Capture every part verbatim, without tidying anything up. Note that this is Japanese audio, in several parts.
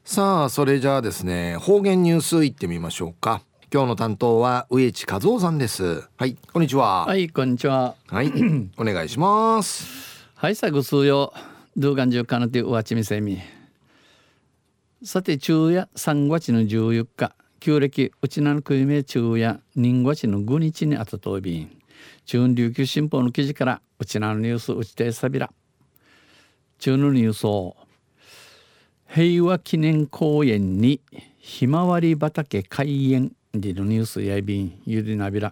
さあそれじゃあですね、方言ニュースいってみましょうか。今日の担当は植地和夫さんです。はい、こんにちは。 はい、こんにちは。 はい、お願いします。 はい、さぐすうよ。ドゥーガンジュカナティウワチミセミ。さて、昼夜さんがつのじゅうよっか、旧暦うちなのくいめ昼夜人がつのごにちにあたとびん。中琉球新報の記事からうちなのニュースうちてさびら。中のニュースを平和記念公園にひまわり畑開園でのニュースやいびんゆりなびら。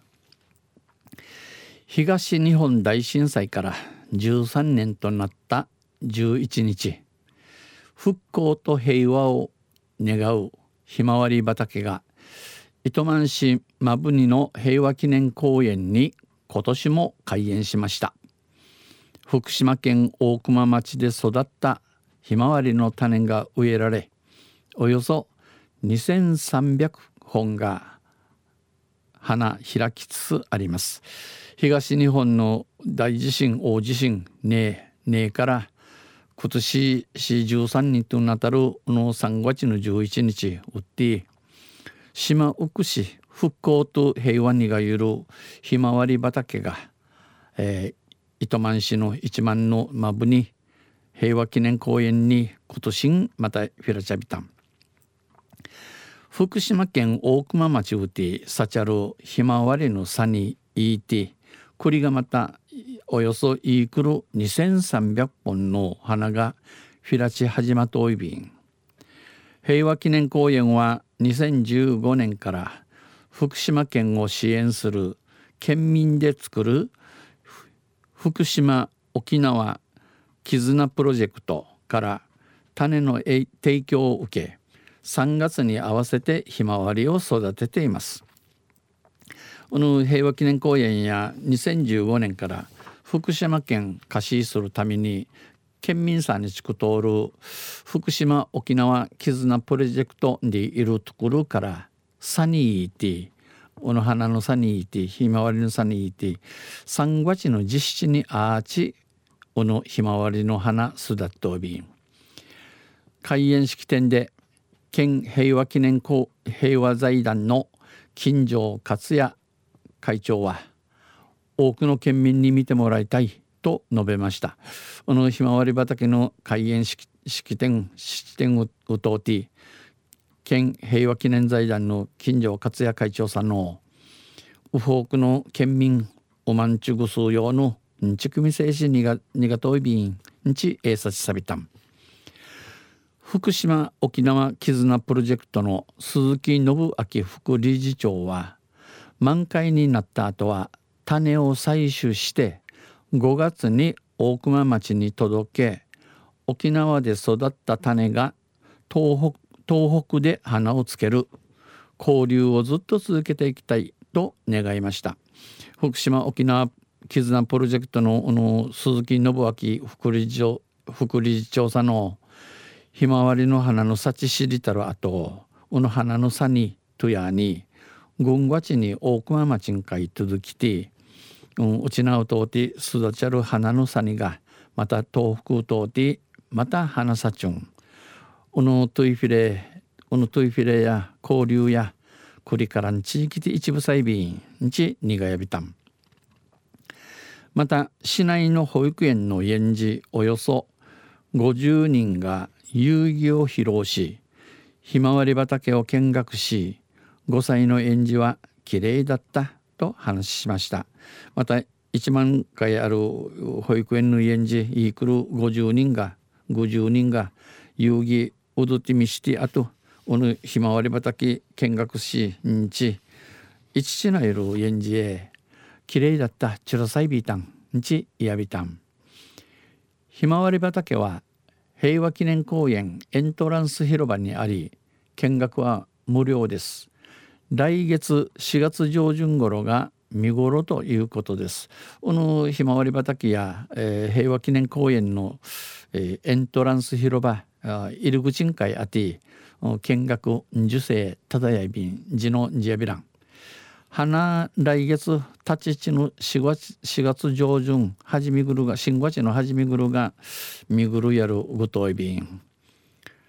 東日本大震災からじゅうさんねんとなったじゅういちにち、復興と平和を願うひまわり畑が糸満市摩文仁の平和記念公園に今年も開園しました。福島県大熊町で育ったひまわりの種が植えられ、およそにせんさんびゃくほんが花開きつつあります。東日本の大地震大地震ねえねえから今年じゅうさんにちとなたるのさんがつのじゅういちにちうって島うくし復興と平和にがゆるひまわり畑が、えー、糸満市の一万のまぶに平和記念公園に今年またフィラチャビタン。福島県大熊町うてさちゃるひまわりのさにいいて栗がまたおよそいくるにせんさんびゃっぽんの花がフィラチ始まとおいびん。平和記念公園はにせんじゅうごねんから福島県を支援する県民で作る福島沖縄絆プロジェクトから種の提供を受け、さんがつに合わせてひまわりを育てています。この平和記念公園やにせんじゅうごねんから福島県貸しするために県民さんに地区通る福島沖縄絆プロジェクトでいるところからサニーティこの花のサニーティひまわりのサニーティさんがつの実施にアーチこのひまわりの花すだっとびん。開園式典で県平和記念公平和財団の金城克也会長は多くの県民に見てもらいたいと述べました。このひまわり畑の開園式式典式典をうとうて県平和記念財団の金城克也会長さんのウフォークの県民おまんちゅぐすう用のんちくみせいしにがにがといびんんちえいさちさびたん。福島沖縄絆プロジェクトの鈴木信明副理事長は満開になった後は種を採取してごがつに大熊町に届け、沖縄で育った種が東北、東北で花をつける交流をずっと続けていきたいと願いました。福島沖縄絆プロジェクト の, の鈴木信明副理事長副理事長さんのひまわりの花の幸知りたるあとこの花のさにとやに軍がちに大熊町んかい続きて、うん、うちなうとうて育ちゃる花のさにがまた東北とうてまた花さちゅんこのトイフィレこのトイフィレや交流やこれからん地域で一部細便んちにがやびたん。また市内の保育園の園児およそごじゅうにんが遊戯を披露しひまわり畑を見学しごさいの園児はきれいだったと話しました。またいちまんかいある保育園の園児いくるごじゅうにんがごじゅうにんが遊戯踊ってみしてあとこのひまわり畑見学しんちいちちないる園児へきれいだったチュラサイビータンんちいやびたん。ひまわり畑は平和記念公園エントランス広場にあり見学は無料です。来月しがつ上旬頃が見頃ということです。このひまわり畑や、えー、平和記念公園の、えー、エントランス広場入り口んかいあて見学受精ただやいびんじのじやびらん花来月立ち地のしがつ、しがつ上旬はじみぐるが新月のはじみぐるが見ぐるやるごといびん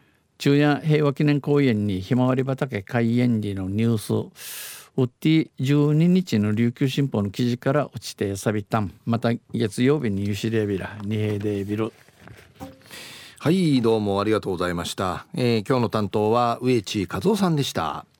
昼夜平和記念公園にひまわり畑開園日のニュースウッディじゅうににちの琉球新報の記事から落ちてさびたん。また月曜日にユシレビラニヘデビル。 はい、どうもありがとうございました。えー、今日の担当は植地和夫さんでした。